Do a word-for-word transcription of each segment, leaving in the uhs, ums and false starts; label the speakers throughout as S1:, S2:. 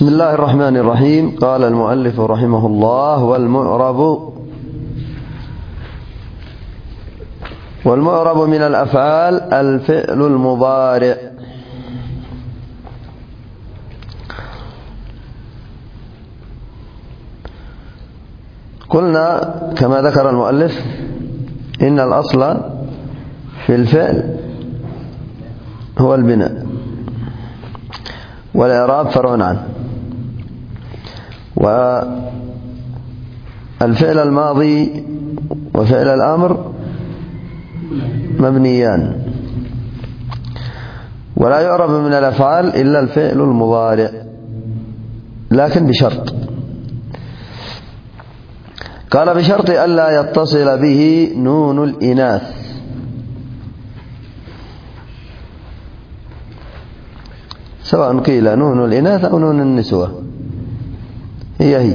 S1: بسم الله الرحمن الرحيم. قال المؤلف رحمه الله: والمعرب والمعرب من الأفعال الفعل المضارع. قلنا كما ذكر المؤلف إن الأصل في الفعل هو البناء، والإعراب فرع عنه. والفعل الماضي وفعل الأمر مبنيان، ولا يعرب من الأفعال إلا الفعل المضارع، لكن بشرط. قال: بشرط ألا يتصل به نون الإناث. سواء قيل نون الإناث أو نون النسوة، هي هي.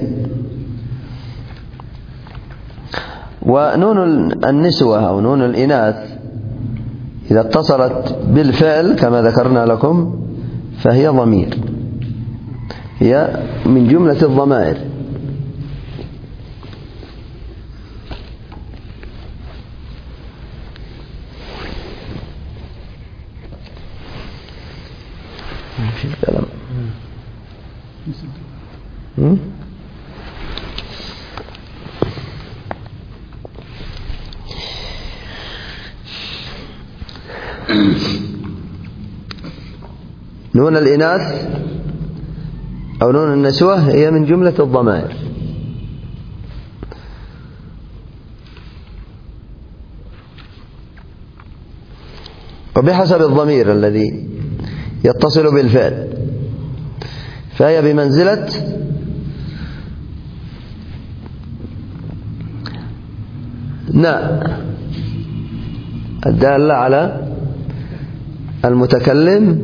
S1: ونون النسوة أو نون الإناث إذا اتصلت بالفعل كما ذكرنا لكم فهي ضمير، هي من جملة الضمائر. في الكلام نون الإناث أو نون النسوة هي من جملة الضمائر. وبحسب الضمير الذي يتصل بالفعل فهي بمنزلة ناء الدالة على المتكلم،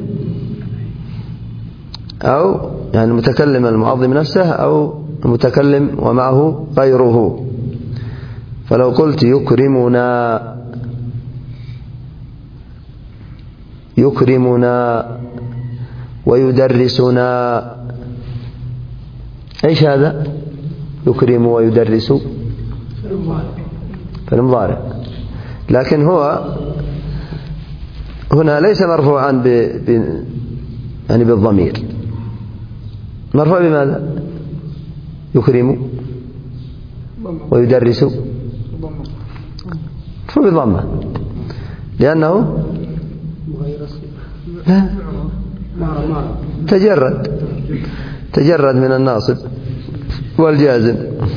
S1: أو يعني المتكلم المعظم نفسه أو المتكلم ومعه غيره. فلو قلت يكرمنا يكرمنا ويدرسنا، ايش هذا؟ يكرم ويدرس فالمضارع، لكن هو هنا ليس مرفوعا ب... ب... يعني بالضمير، مرفوع بماذا؟ يكرم ويدرس فبضمه، لأنه لا تجرد تجرد من الناصب والجازم.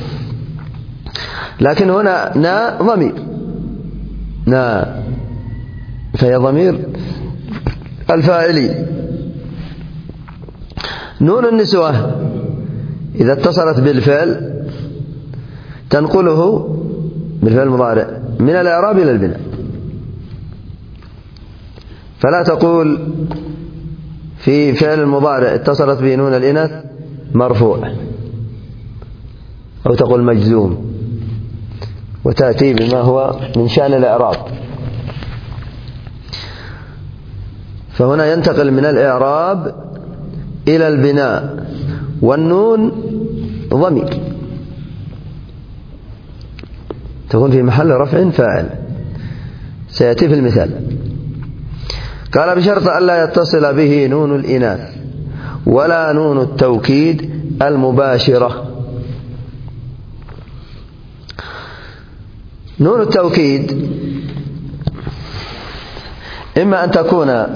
S1: لكن هنا نا ضمير، نا فهي ضمير الفاعلين. نون النسوة إذا اتصلت بالفعل تنقله بالفعل المضارع من الإعراب إلى البناء، فلا تقول في فعل المضارع اتصلت به نون الإناث مرفوع، أو تقول مجزوم، وتأتي بما هو من شأن الإعراب. فهنا ينتقل من الإعراب إلى البناء، والنون ضمير تكون في محل رفع فاعل، سيأتي في المثال. قال: بشرط ألا يتصل به نون الإناث ولا نون التوكيد المباشرة. نون التوكيد إما أن تكون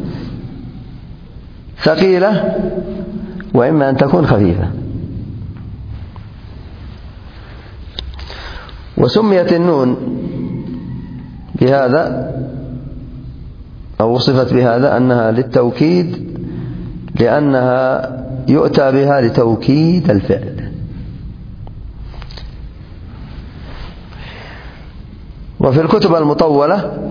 S1: ثقيلة وإما أن تكون خفيفة. وسميت النون بهذا أو وصفت بهذا أنها للتوكيد، لأنها يؤتى بها لتوكيد الفعل. وفي الكتب المطولة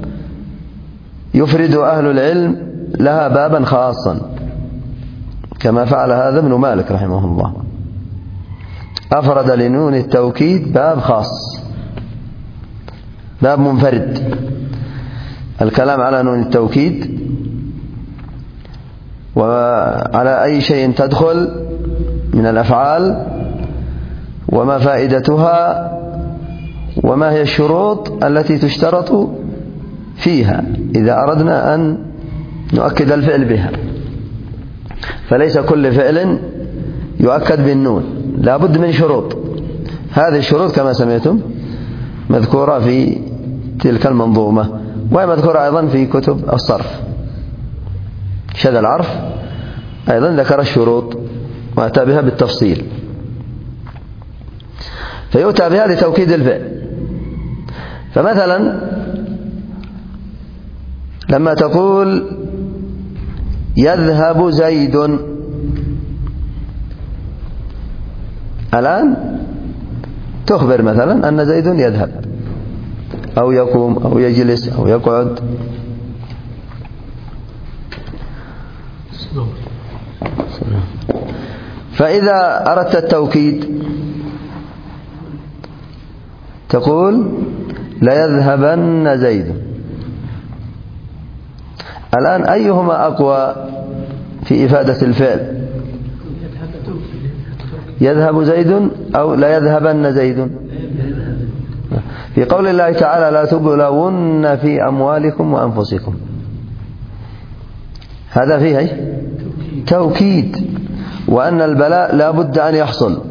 S1: يفرد أهل العلم لها بابا خاصا، كما فعل هذا ابن مالك رحمه الله، أفرد لنون التوكيد باب خاص، باب منفرد، الكلام على نون التوكيد وعلى أي شيء تدخل من الأفعال وما فائدتها وما هي الشروط التي تشترط فيها إذا أردنا أن نؤكد الفعل بها. فليس كل فعل يؤكد بالنون، لا بد من شروط. هذه الشروط كما سمعتم مذكورة في تلك المنظومة، وهي مذكورة أيضا في كتب الصرف. شذا العرف أيضا ذكر الشروط وأتى بها بالتفصيل، فيؤتى بها لتوكيد الفعل. فمثلا لما تقول يذهب زيد، الآن تخبر مثلا أن زيد يذهب أو يقوم أو يجلس أو يقعد. فإذا أردت التوكيد تقول ليذهبن زيد. الآن أيهما أقوى في إفادة الفعل؟ يذهب زيد أو لا يذهبن زيد؟ في قول الله تعالى لا تبلون في أموالكم وأنفسكم، هذا فيه توكيد، وأن البلاء لا بد أن يحصل.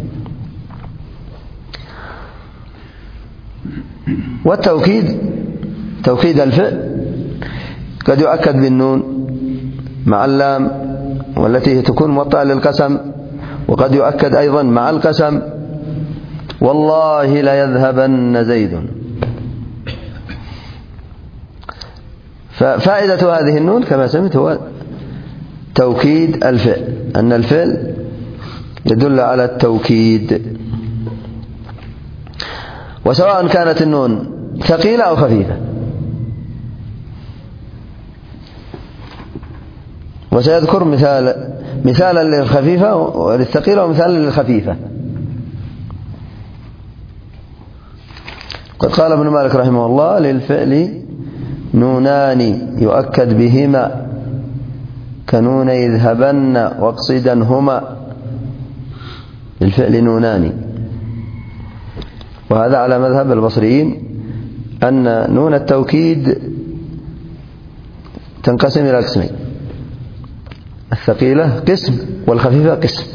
S1: والتوكيد توكيد الفعل قد يؤكد بالنون مع اللام والتي تكون موطئة للقسم، وقد يؤكد أيضا مع القسم والله لا يذهبن زيد. ففائدة هذه النون كما سمعت هو توكيد الفعل، أن الفعل يدل على التوكيد، وسواء كانت النون ثقيلة أو خفيفة. وسيذكر مثال مثالا للخفيفة وللثقيلة ومثالا للخفيفة. قد قال ابن مالك رحمه الله للفعل نونان يؤكد بهما كنون يذهبن واقصدا هما. للفعل نونان، وهذا على مذهب البصريين أن نون التوكيد تنقسم إلى قسمين، الثقيلة قسم والخفيفة قسم.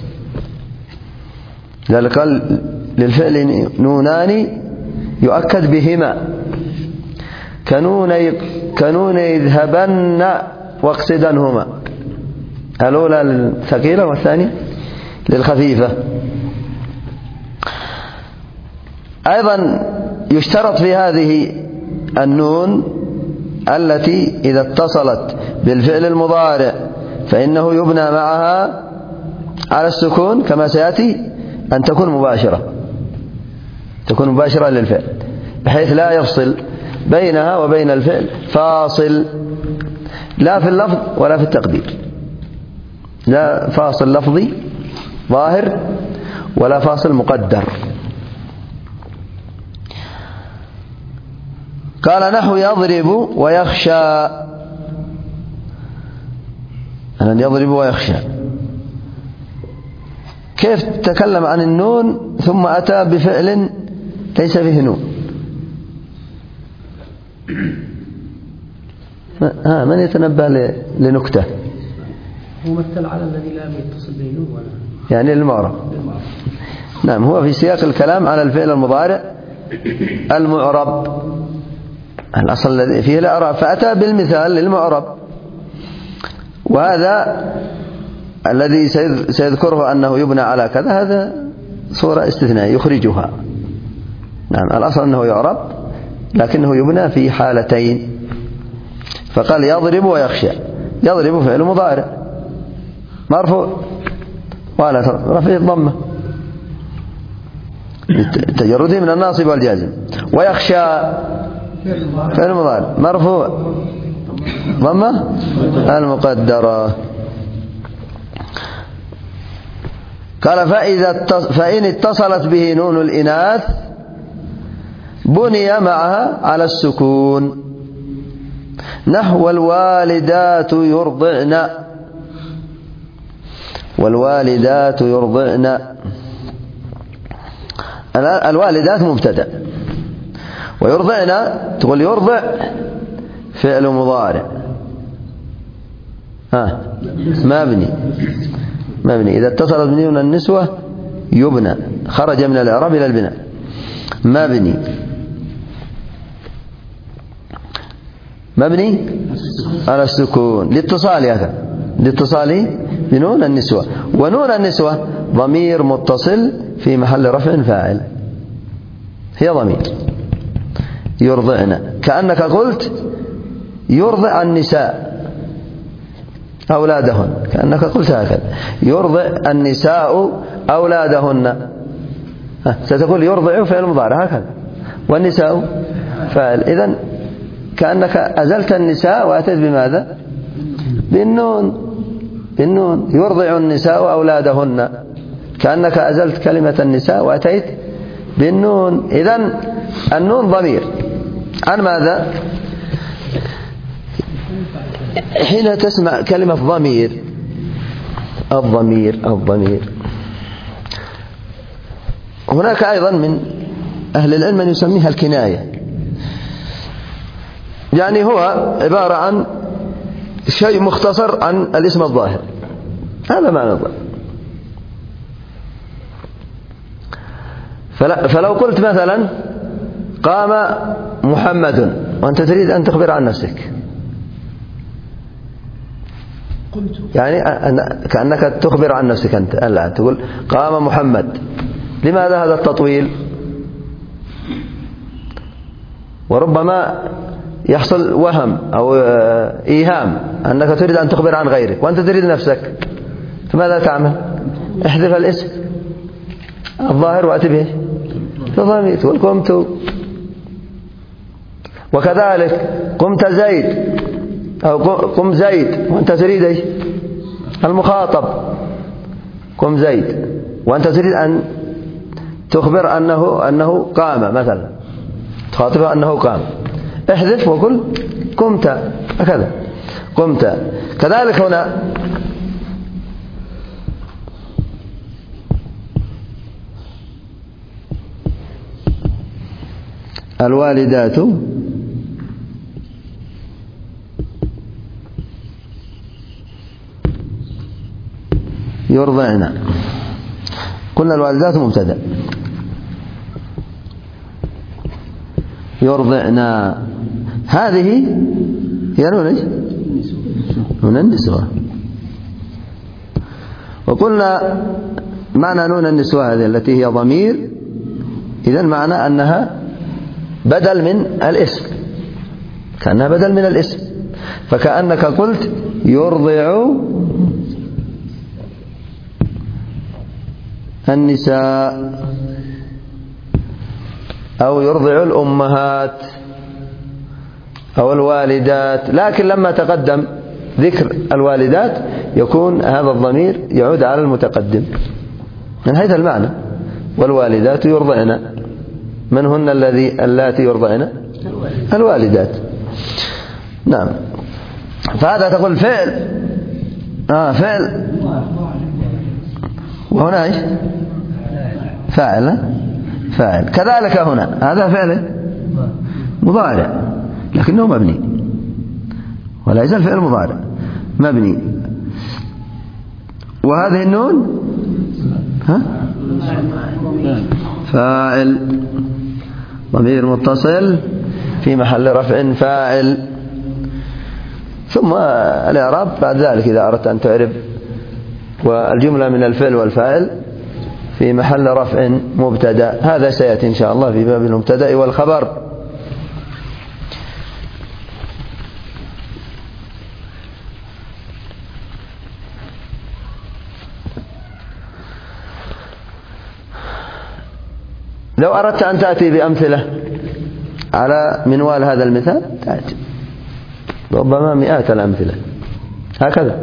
S1: لذلك قال للفعل نونان يؤكد بهما كنون كنون يذهبن واقصدا هما، الأولى للثقيلة والثانية للخفيفة. أيضا يشترط في هذه النون التي إذا اتصلت بالفعل المضارع فإنه يبنى معها على السكون كما سيأتي أن تكون مباشرة، تكون مباشرة للفعل بحيث لا يفصل بينها وبين الفعل فاصل، لا في اللفظ ولا في التقدير، لا فاصل لفظي ظاهر ولا فاصل مقدر. قال نحو يضرب ويخشى، أن يضرب ويخشى كيف تكلم عن النون ثم أتى بفعل ليس فيه نون؟ ها من يتنبه لنكتة؟
S2: هو مثل على الذي لا يتصل به نون ولا
S1: يعني المعرب. نعم، هو في سياق الكلام على الفعل المضارع المعرب، الأصل الذي فيه الإعراب، فأتى بالمثال للمعرب. وهذا الذي سيذكره أنه يبنى على كذا هذا صورة استثنائية يخرجها. نعم، الأصل أنه يعرب لكنه يبنى في حالتين. فقال يضرب ويخشى. يضرب فعل مضارع مرفوع وعلى رفعه الضمة تجرده من الناصب والجازم. ويخشى فعل مضارع مرفوع ضمة المقدرة. قال فإذا فإن اتصلت به نون الإناث بني معها على السكون، نحو الوالدات يرضعن. والوالدات يرضعن. الوالدات مبتدأ، ويرضعن تقول يرضع فعل مضارع ها مبني مبني إذا اتصلت بنون النسوة يبنى، خرج من الإعراب إلى البناء، مبني مبني على السكون لاتصال هذا لاتصال بنون النسوة. ونون النسوة ضمير متصل في محل رفع فاعل، هي ضمير يرضعن، كأنك قلت يرضع النساء أولادهن، كأنك قلت هكذا يرضع النساء أولادهن، ستقول يرضع فعل مضارع هكذا والنساء فاعل، إذن كأنك أزلت النساء وأتيت بماذا؟ بالنون، بالنون يرضع النساء أولادهن، كأنك أزلت كلمة النساء وأتيت بالنون. إذن النون ضمير عن ماذا؟ حين تسمع كلمة ضمير، الضمير الضمير هناك أيضا من أهل العلم من يسميها الكناية، يعني هو عبارة عن شيء مختصر عن الاسم الظاهر، هذا معنى الضمير. فلو قلت مثلا قام محمد وأنت تريد أن تخبر عن نفسك، يعني كأنك تخبر عن نفسك أنت الآن تقول قام محمد، لماذا هذا التطويل؟ وربما يحصل وهم أو إيهام أنك تريد أن تخبر عن غيرك وأنت تريد نفسك، فماذا تعمل؟ احذف الاسم الظاهر وأتي به تضمير، تقول قمت. وكذلك قمت زيد أو قم زيد وأنت تريد ايش؟ المخاطب، قم زيد وأنت تريد أن تخبر أنه أنه قام مثلا، تخاطبه أنه قام، احذف وقل قمت، هكذا قمت. كذلك هنا الوالدات يرضعن، قلنا الوالدات مبتدأ، يرضعن هذه هي نون نون النسوة، وقلنا معنى نون النسوة هذه التي هي ضمير، إذن معنى أنها بدل من الاسم، كأنها بدل من الاسم، فكأنك قلت يرضع النساء أو يرضع الأمهات أو الوالدات، لكن لما تقدم ذكر الوالدات يكون هذا الضمير يعود على المتقدم من حيث المعنى، والوالدات يرضعن، من هن الذي اللاتي يرضعن؟ الوالدات. نعم، فهذا تقول فعل آه فعل، وهنا ايش؟ فاعل فاعل. كذلك هنا هذا فعل مضارع لكنه مبني، ولا يزال فعل مضارع مبني، وهذه النون ها فاعل، ضمير متصل في محل رفع فاعل. ثم الإعراب بعد ذلك إذا أردت أن تعرب، والجملة من الفعل والفاعل في محل رفع مبتدأ، هذا سيأتي إن شاء الله في باب المبتدأ والخبر. لو أردت أن تأتي بأمثلة على منوال هذا المثال تأتي ربما مئات الأمثلة هكذا.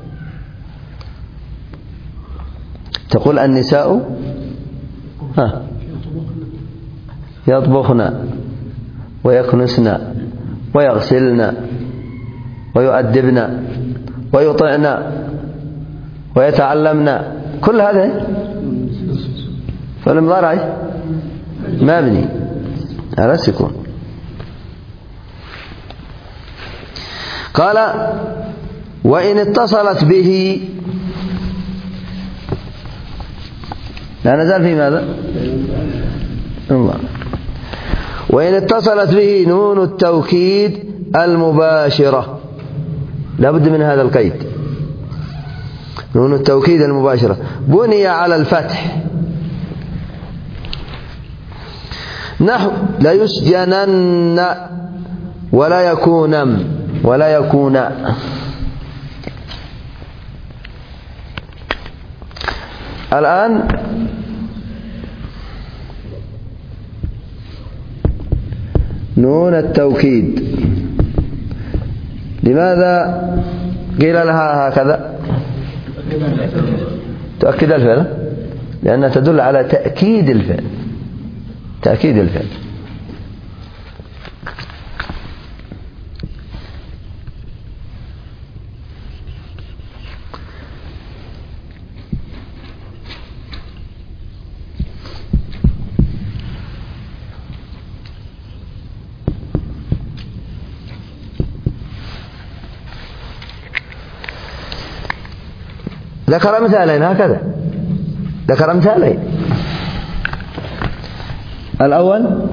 S1: تقول النساء ها يطبخن ويكنسن ويغسلن ويؤدبن ويطعن ويتعلمنا، كل هذا فالمضارع مبني على السكون. قال وإن اتصلت به، لا نزال في ماذا؟ الله. وإن اتصلت به نون التوكيد المباشرة، لا بد من هذا القيد، نون التوكيد المباشرة بني على الفتح، نحو لا يسجنن ولا يكونن ولا يكون. الآن نون التوكيد لماذا قيل لها هكذا؟ تؤكد الفعل، لأنها تدل على تأكيد الفعل، تأكيد الفعل. ذكر مثالين هكذا، ذكر مثالين. الأول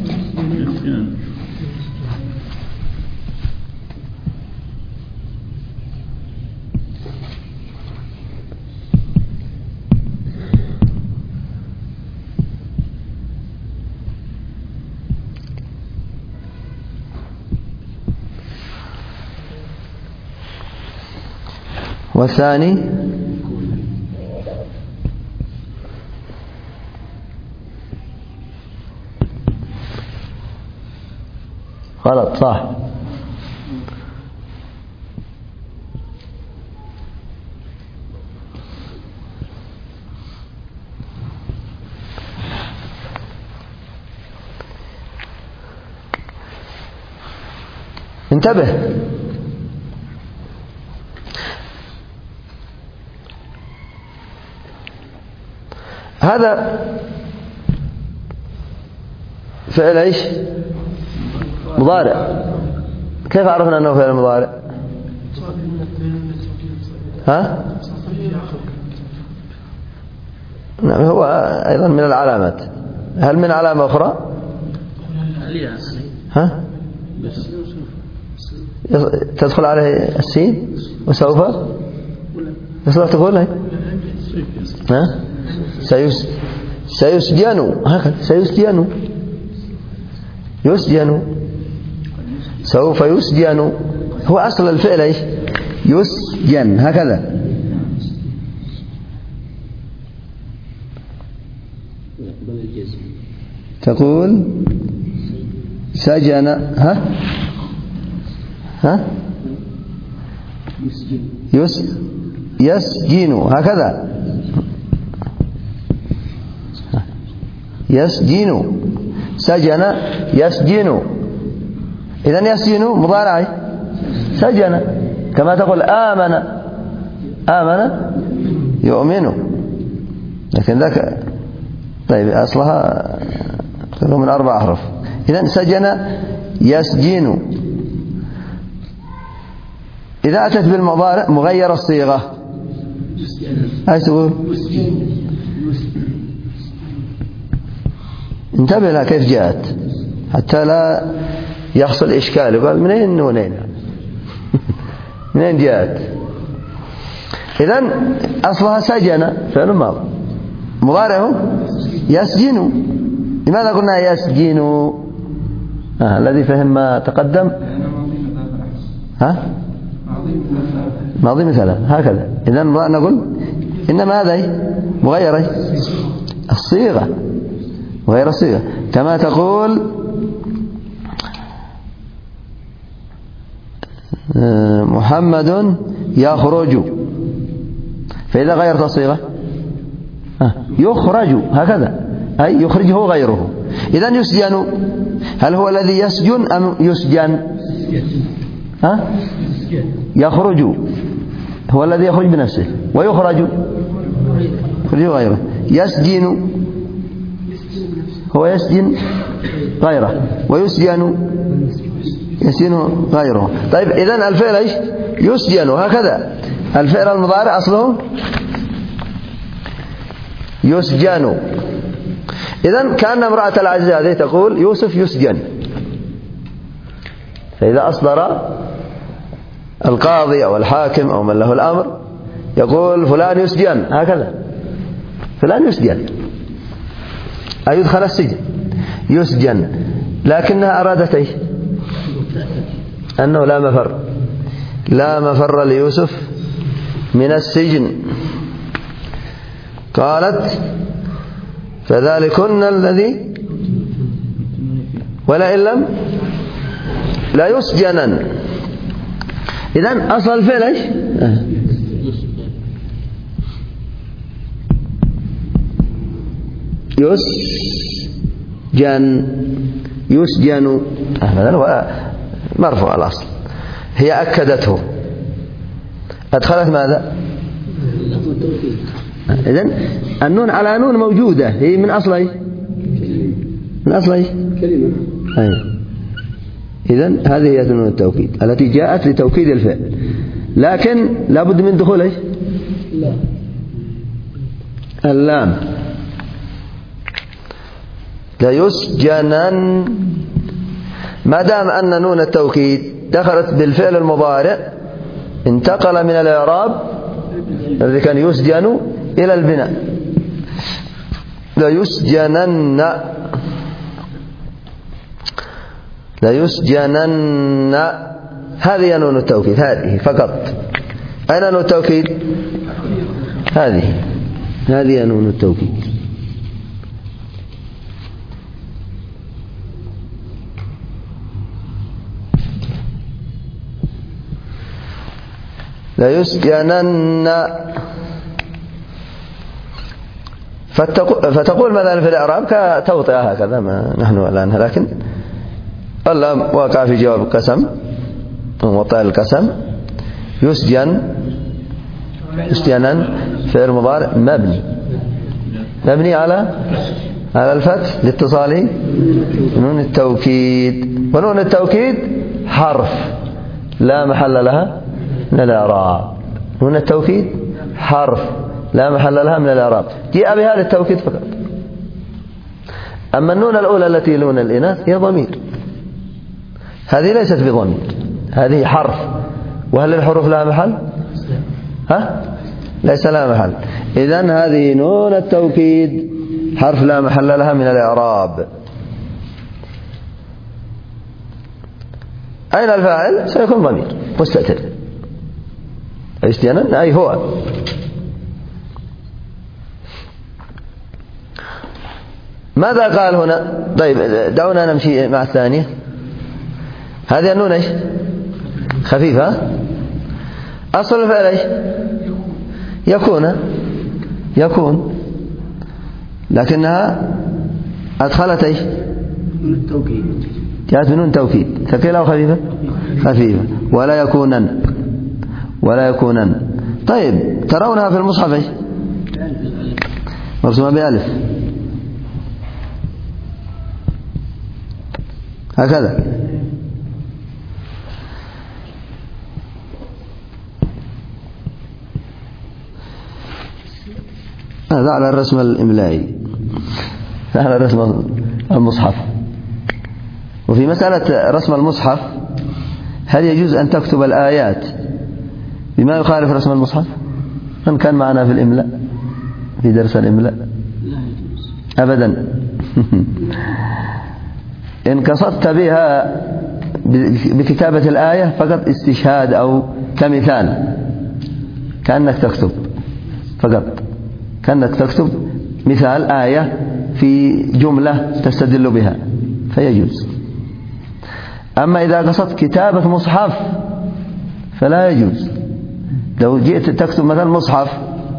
S1: والثاني غلط، صح. انتبه، هذا فعل ايش؟ مضارع. كيف عرفنا انه فعل مضارع؟ ها؟ نعم، هو ايضا من العلامات. هل من علامة اخرى؟ ها؟ تدخل عليه السين وسوف يصلح تقول هي؟ ها؟ سيس سيسجن، هكذا سيسجن، يسجن، سوف يسجن، هو أصل الفعل إيش؟ يسجن، هكذا. تقول سجن، ها ها يس يسجن، هكذا يسجن، سجن يسجن، إذن يسجن مضارع سجن، كما تقول آمن، آمن يؤمن، لكن ذاك طيب أصلها من أربع أحرف. إذن سجن يسجن. إذا أتت بالمضارع مغير الصيغة ايش تقول؟ انتبه لها كيف جاءت حتى لا يحصل إشكال، يقول منين نونين منين جاءت؟ إذن أصلها سجن فعل ماضي، مضارعه يسجن. لماذا قلنا يسجن؟ آه الذي فهم ما تقدم، ها ماضي مثلا هكذا. إذن نقول إنما هذا مغير الصيغة، مغير الصيغة، كما تقول محمد يخرج، فإذا غيرت الصيغة يخرج، هكذا، أي يخرجه غيره. إذن يسجن، هل هو الذي يسجن أم يسجن؟ ها؟ يخرج هو الذي يخرج بنفسه. ويخرج يخرج غيره. يسجن هو يسجن غيره، ويسجن يسجن غيره. طيب إذن الفعل إيش؟ يسجن. هكذا الفعل المضارع أصله يسجن. إذن كأن امرأة العزيز هذه تقول يوسف يسجن، فإذا أصدر القاضي أو الحاكم أو من له الأمر يقول فلان يسجن، هكذا فلان يسجن أي يدخل السجن يسجن، لكنها أرادت إيش؟ أنه لا مفر لا مفر ليوسف من السجن. قالت فذلكن الذي ولئن لم لا يسجنن. إذن أصل الفعل إيش؟ يسجن يسجن، هذا هو مرفوع الأصل. هي أكدته، أدخلت ماذا؟ إذن النون على نون موجودة، هي من أصل إيش؟ من أصل إيش؟ كلمة. إذن هذه هي نون التوكيد التي جاءت لتوكيد الفعل، لكن لابد من دخول إيش؟ لا. اللام. ليسجنن، ما دام أن نون التوكيد دخلت بالفعل المضارع انتقل من الإعراب الذي كان يسجن إلى البناء. ليسجنن ليسجنن، هذه نون التوكيد، هذه فقط. أين نون التوكيد؟ هذه هذه نون التوكيد. ليسجنن. فتقول مثلا في الإعراب كتوطئة هكذا، ما نحن الآن، لكن اللام واقع في جواب القسم وموطئ القسم. يسجن يسجنن فعل مضارع مبني مبني على على الفتح لاتصاله نون التوكيد، ونون التوكيد حرف لا محل لها من الإعراب. نون التوكيد حرف لا محل لها من الإعراب، جاء بها للتوكيد فقط. أما النون الأولى التي لون الإناث هي ضمير، هذه ليست بضمير، هذه حرف. وهل الحروف لها محل؟ ها؟ ليس لها محل. إذن هذه نون التوكيد حرف لا محل لها من الإعراب. أين الفاعل؟ سيكون ضمير مستتر. يسجنن أي هو. ماذا قال هنا؟ طيب دعونا نمشي مع الثانية. هذه النون ايش؟ خفيفة. أصل الفعل ايش؟ يكون يكون لكنها أدخلت ايش؟
S2: نون التوكيد.
S1: جاءت بنون توكيد، ثقيلة أو خفيفة؟ خفيفة. ولا يكونن ولا يكونن. طيب ترونها في المصحف ايش؟ مرسومة بألف هكذا. هذا على الرسم الإملائي، على رسم المصحف. وفي مسألة رسم المصحف، هل يجوز أن تكتب الآيات بما يخالف رسم المصحف؟ من كان معنا في الإملاء في درس الإملاء؟ لا يجوز أبدا. إن قصدت بها بكتابة الآية فقط استشهاد أو كمثال، كأنك تكتب فقط، كأنك تكتب مثال آية في جملة تستدل بها فيجوز. أما إذا قصدت كتابة مصحف فلا يجوز. لو جئت تكتب مثلا مصحف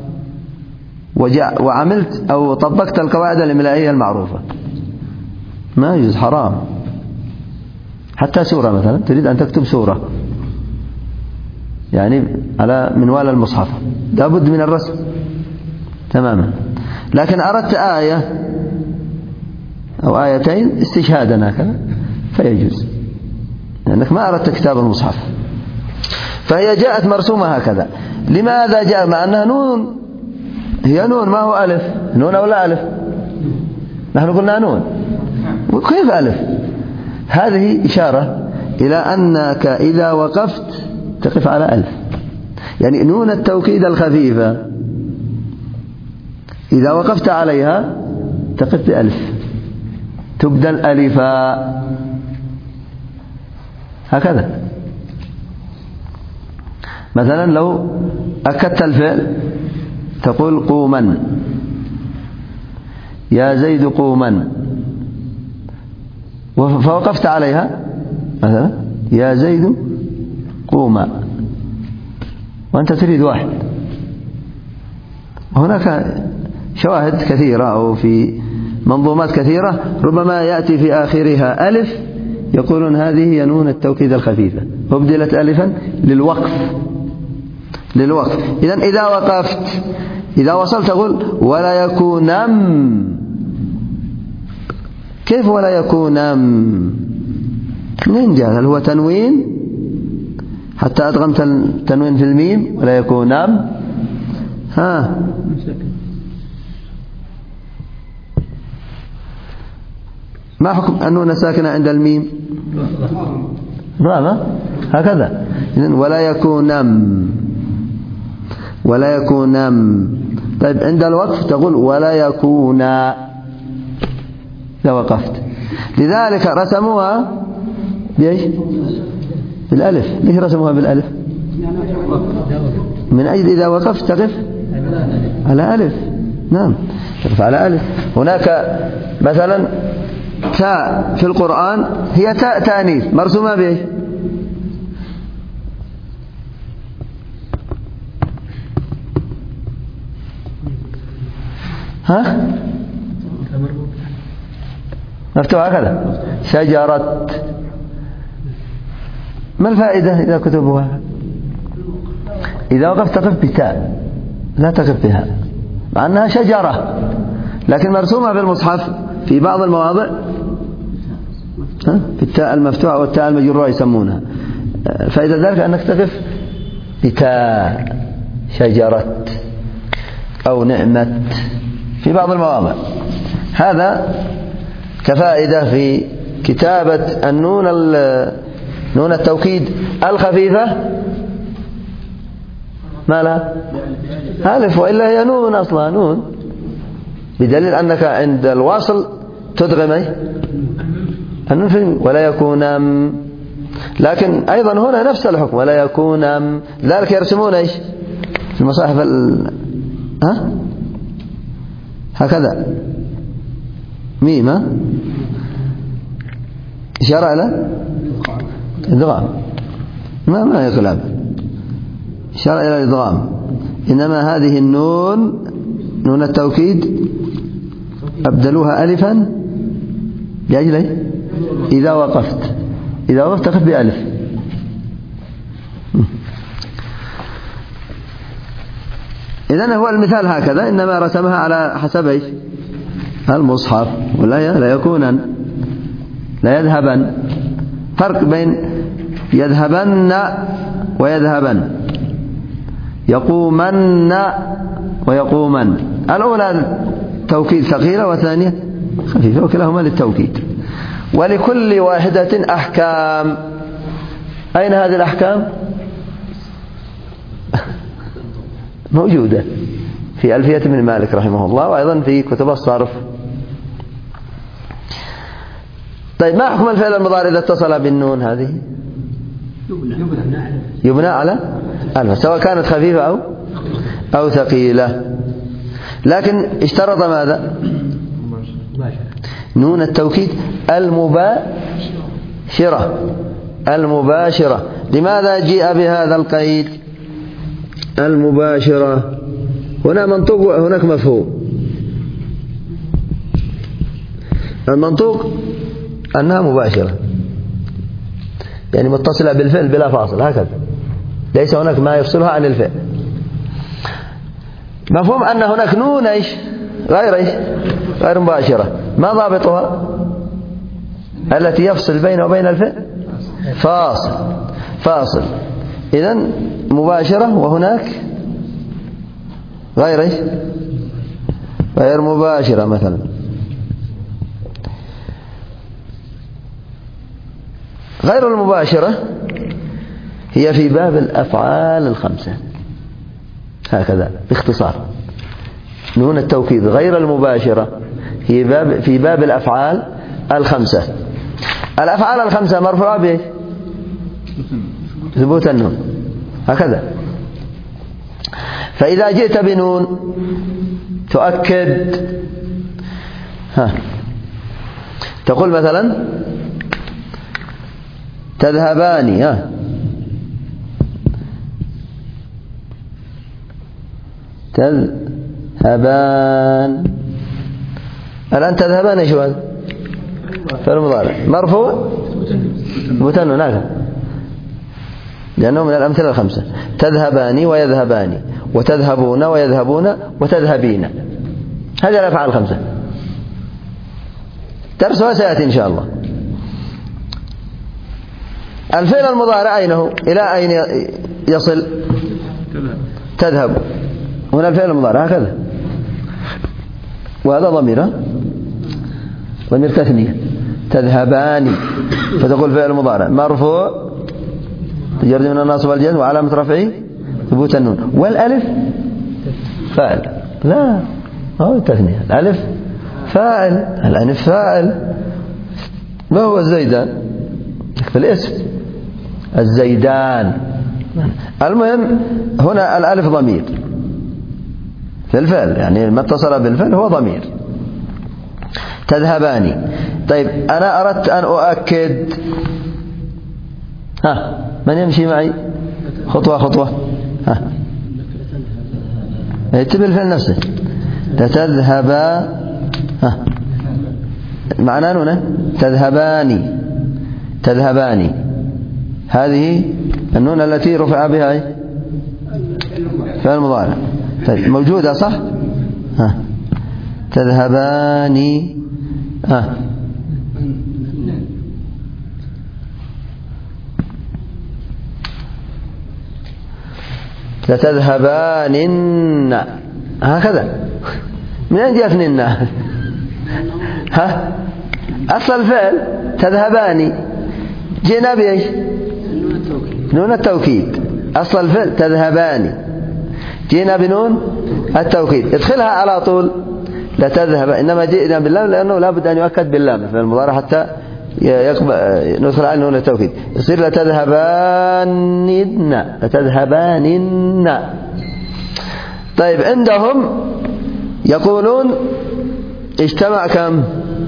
S1: وعملت أو طبقت القواعد الإملائية المعروفة ما يجوز، حرام. حتى سورة مثلا تريد أن تكتب سورة يعني على منوال المصحف لابد من الرسم تماما. لكن أردت آية أو آيتين استشهادا هكذا فيجوز، لأنك ما أردت كتاب المصحف. فهي جاءت مرسومة هكذا. لماذا جاء مع أنها نون؟ هي نون، ما هو ألف. نون أو لا ألف؟ نحن قلنا نون، كيف ألف؟ هذه إشارة إلى أنك إذا وقفت تقف على ألف، يعني نون التوكيد الخفيفة إذا وقفت عليها تقف بألف، تبدل ألفا هكذا. مثلا لو أكدت الفعل تقول قوما، يا زيد قوما، فوقفت عليها مثلا يا زيد قوما، وأنت تريد واحد. هناك شواهد كثيرة أو في منظومات كثيرة ربما يأتي في آخرها ألف يقولون هذه هي نون التوكيد الخفيفة، وابدلت ألفا للوقف للوقف. إذن إذا وقفت إذا وصلت تقول ولا يكونم. كيف ولا يكونم؟ منين جاء؟ هل هو تنوين حتى أدغمت التنوين في الميم؟ ولا يكونم ها ما حكم النون ساكنة عند الميم؟ رابع هكذا. إذن ولا يكونم ولا يكونم. طيب عند الوقف تقول ولا يكونا إذا وقفت. لذلك رسموها بإيش؟ بالألف. ليش رسموها بالألف؟ من أجل إذا وقفت تقف على ألف. نعم تقف على ألف. هناك مثلا تاء في القرآن هي تاء تانيث مرسومة بإيش؟ ها؟ مفتوح هكذا شجرة. ما الفائدة إذا كتبوها؟ إذا وقفت تقف بتاء لا تقف بها، مع أنها شجرة لكن مرسومة في المصحف في بعض المواضع في التاء المفتوحة والتاء المجرورة يسمونها. فإذا ذلك أنك تقف بتاء شجرة أو نعمة في بعض المواضع. هذا كفائدة في كتابة النون نون التوكيد الخفيفة ما لها ألف، وإلا هي نون أصلا نون، بدليل أنك عند الواصل تدغم النون في ولا يكون. لكن أيضا هنا نفس الحكم ولا يكون. ذلك يرسمون إيش في المصاحف ال... ها هكذا ميم إشارة إلى إدغام، ما ما يقلب إشارة إلى الإدغام. إنما هذه النون نون التوكيد أبدلوها ألفا لأجل إذا وقفت إذا وقفت تقف بألف. إذن هو المثال هكذا، إنما رسمها على حسب إيش؟ المصحف. ولا لا يكونن لا يذهبن. فرق بين يذهبن ويذهبن، يقومن ويقومن. الأولى توكيد ثقيلة والثانية خفيفة، وكلاهما للتوكيد. ولكل واحدة أحكام. أين هذه الأحكام؟ موجودة في ألفية ابن مالك رحمه الله، وأيضا في كتب الصرف. طيب ما حكم الفعل المضارع إذا اتصل بالنون؟ هذه يبنى على ألف سواء كانت خفيفة أو أو ثقيلة. لكن اشترط ماذا؟ نون التوكيد المباشرة المباشرة. لماذا جاء بهذا القيد المباشرة؟ هنا منطوق وهناك مفهوم. المنطوق أنها مباشرة، يعني متصلة بالفعل بلا فاصل هكذا. ليس هناك ما يفصلها عن الفعل. مفهوم أن هناك نون إيش غير إيش غير مباشرة، ما ضابطها؟ التي يفصل بينه وبين الفعل فاصل فاصل. إذن مباشرة وهناك غير إيش غير مباشرة. مثلا غير المباشرة هي في باب الأفعال الخمسة، هكذا باختصار. نون التوكيد غير المباشرة هي باب في باب الأفعال الخمسة. الأفعال الخمسة مرفوعة به ثبوت النون، هكذا. فإذا جئت بنون تؤكد، ها تقول مثلا تذهبان، ها تذهبان. الآن تذهبان ايش هو؟ فعل مضارع مرفوع ثبوتا هناك، لأنه من الأمثلة الخمسة. تذهبان ويذهبان وتذهبون ويذهبون وتذهبين، هذه الأفعال الخمسة. درسها سيأتي إن شاء الله. الفعل المضارع أينه؟ إلى أين يصل؟ تذهب. هنا الفعل المضارع هكذا، وهذا ضمير ضمير تثنية، تذهبان، فتقول فعل مضارع مرفوع تجرد من الناصب والجزم وعلامة رفعه ثبوت النون، والألف فاعل. لا، هو التثنية، الألف فاعل، الألف فاعل. ما هو الزيدان؟ في الاسم الزيدان. المهم هنا الألف ضمير في الفعل، يعني ما اتصل بالفعل هو ضمير. تذهباني. طيب أنا أردت أن أؤكد، ها من يمشي معي خطوة خطوة؟ ها اكتب الفعل نفسه. تذهبا، ها معناه هنا تذهباني، تذهباني. هذه النون التي رفع بها فعل مضارع. طيب موجودة صح؟ ها تذهباني، ها لتذهبانن، هكذا. من أين جاءتنن؟ ها أصل الفعل تذهباني، جئنا بإيش؟ نون التوكيد. أصل الفعل تذهباني، جئنا بنون التوكيد، ادخلها على طول لتذهب. إنما جئنا باللام لأنه لا بد أن يؤكد باللام في المضارع حتى ندخل على نون التوكيد، يصير لتذهبانن، لتذهبانن. طيب عندهم يقولون اجتمع كم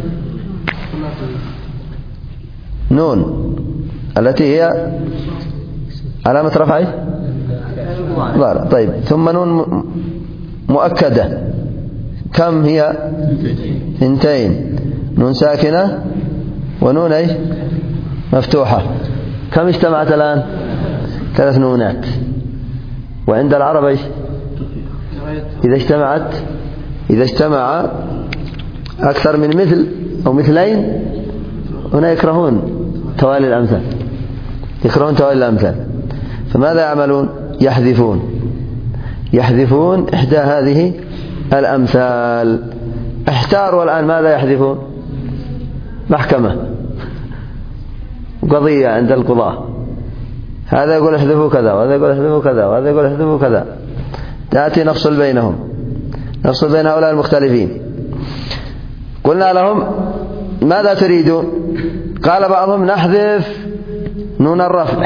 S1: نون التي هي علامة رفعه ضارع. طيب ثم نون مؤكدة كم هي؟ اثنتين، نون ساكنة ونون ايش مفتوحة. كم اجتمعت الآن؟ ثلاث نونات. وعند العرب ايش إذا اجتمعت إذا اجتمع أكثر من مثل أو مثلين هنا يكرهون توالي الأمثال، يكرهون توالي الأمثال. فماذا يعملون؟ يحذفون يحذفون إحدى هذه الأمثال. احتاروا الآن ماذا يحذفون؟ محكمة قضية عند القضاة، هذا يقول احذفوا كذا وهذا يقول احذفوا كذا وهذا يقول احذفوا كذا. تأتي نفصل بينهم، نفصل بين هؤلاء المختلفين. قلنا لهم ماذا تريدون؟ قال بعضهم نحذف نون الرفع.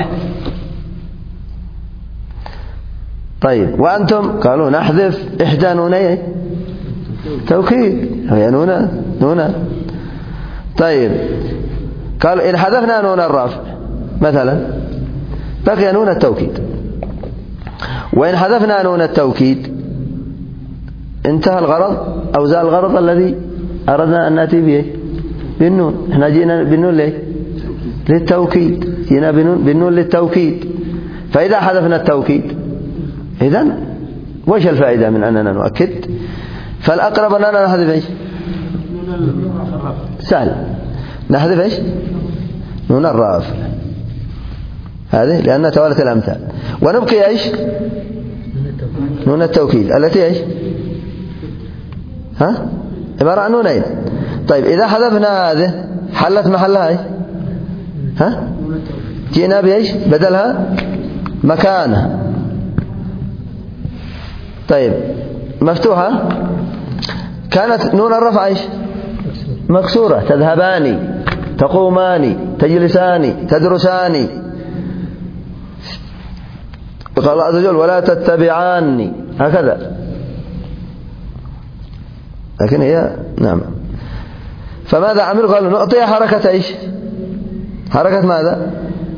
S1: طيب وأنتم؟ قالوا نحذف إحدى نوني توكيد، هي نون نون. طيب قالوا إن حذفنا نون الرفع مثلا بقي نون التوكيد، وإن حذفنا نون التوكيد انتهى الغرض أو زال الغرض الذي أردنا أن نأتي به بالنون. احنا جينا بالنون ليه؟ للتوكيد، جينا بالنون, بالنون للتوكيد. فإذا حذفنا التوكيد إذن وش الفائدة من أننا نؤكد؟ فالأقرب أننا نحذف إيش؟ سهل، نحذف إيش؟ نون الرافع هذه لأنها توالت الأمثال، ونبقي إيش؟ نون التوكيد التي إيش؟ ها؟ عبارة عن نونين. طيب إذا حذفنا هذه حلت محلها إيش؟ ها؟ جئنا بإيش؟ بدلها مكانها. طيب مفتوحة كانت نون الرفع إيش؟ مكسورة. تذهبان، تقومان، تجلسان، تدرسان. قال الله عز وجل ولا تتبعاني هكذا، لكن هي نعم. فماذا عملوا؟ قالوا نعطيها حركة إيش؟ حركة ماذا؟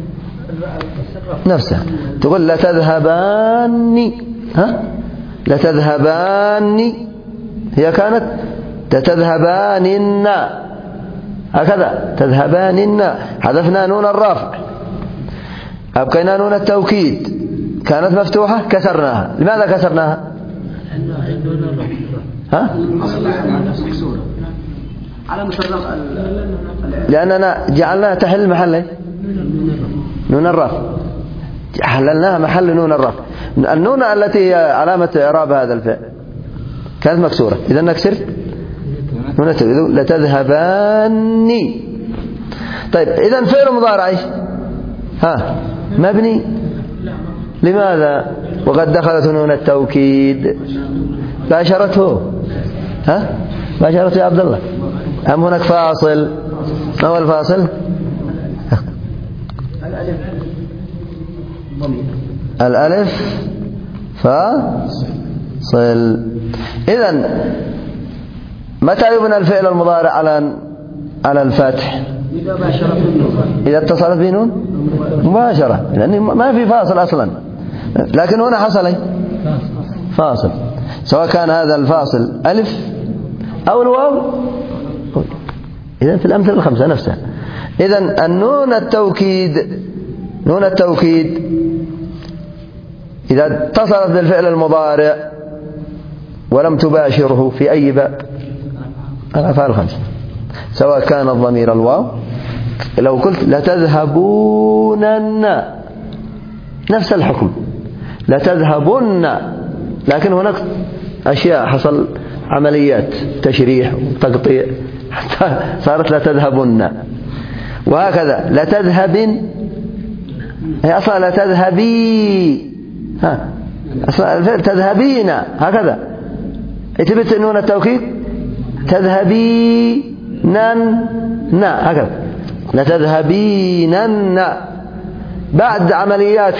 S1: نفسها. تقول لتذهبان، ها؟ لتذهبان، هي كانت تتذهبان هكذا، تذهبان. حذفنا نون الرفع، أبقينا نون التوكيد، كانت مفتوحة كسرناها. لماذا كسرناها؟ ها؟ لأننا جعلناها تحل محل نون الرفع، حللناها محل نون الرفع. النون التي هي علامة إعراب هذا الفعل كانت مكسورة، إذا نكسر نون التوكيد لتذهبان. طيب إذا فعل مضارع إيش؟ ها؟ مبني. لماذا؟ وقد دخلت نون التوكيد باشرته. ها؟ باشرته يا عبد الله أم هناك فاصل؟ ما هو الفاصل؟ الألف فاصل. إذن متى يبنى الفعل المضارع على على الفتح؟ إذا اتصلت بنون مباشرة، لأن ما في فاصل أصلا، لكن هنا حصل فاصل، سواء كان هذا الفاصل ألف أو الواو. إذن في الأمثلة الخمسة نفسها. إذن النون التوكيد، نون التوكيد إذا اتصلت بالفعل المضارع ولم تباشره في أي باب الأفعال الخمسة، سواء كان الضمير الواو، لو قلت لتذهبونن نفس الحكم، لتذهبن، لكن هناك أشياء حصل عمليات تشريح وتقطيع حتى صارت لتذهبن. وهكذا لتذهبن، هي أصلا لتذهبي، ها أصلا الفعل تذهبين هكذا، اتبت نون التوكيد تذهبينن هكذا، لتذهبينن. بعد عمليات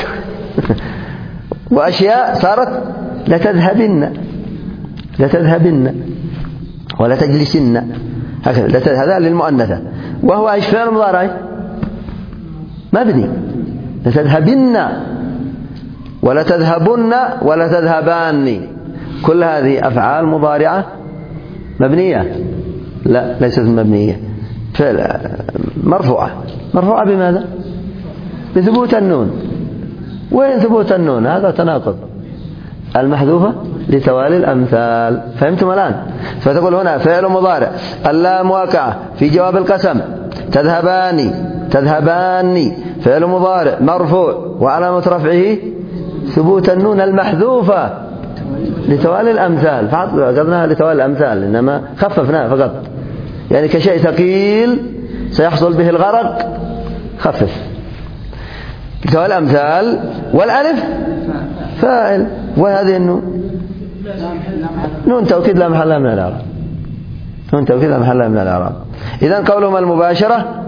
S1: وأشياء صارت لتذهبن، لتذهبن ولا تجلسن هكذا. هذا للمؤنثة، وهو ايش؟ فعل مضارع مبني. لتذهبن ولا تذهبن ولا تذهبان، كل هذه أفعال مضارعة مبنية؟ لا، ليست مبنية، فعل مرفوعة. مرفوعة بماذا؟ بثبوت النون. وين ثبوت النون؟ هذا تناقض. المحذوفة لتوالي الأمثال. فهمتم الآن؟ فتقول هنا فعل مضارع، اللام واقعة في جواب القسم، تذهبان، تذهبان، فعل مضارع مرفوع وعلامة رفعه ثبوت النون المحذوفة لتوالي الأمثال. فقدناها لتوالي الأمثال، إنما خففناها فقط، يعني كشيء ثقيل سيحصل به الغرق خفف لتوالي الأمثال. والألف فاعل، وهذه النون نون توكيد لا محل من الإعراب، نون توكيد لا محل من الإعراب. إذن قولهم المباشرة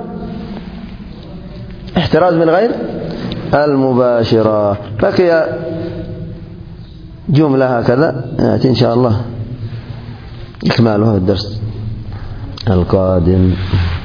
S1: احتراز من غير المباشرة. بقي جملة هكذا يأتي إن شاء الله إكمالها في الدرس القادم.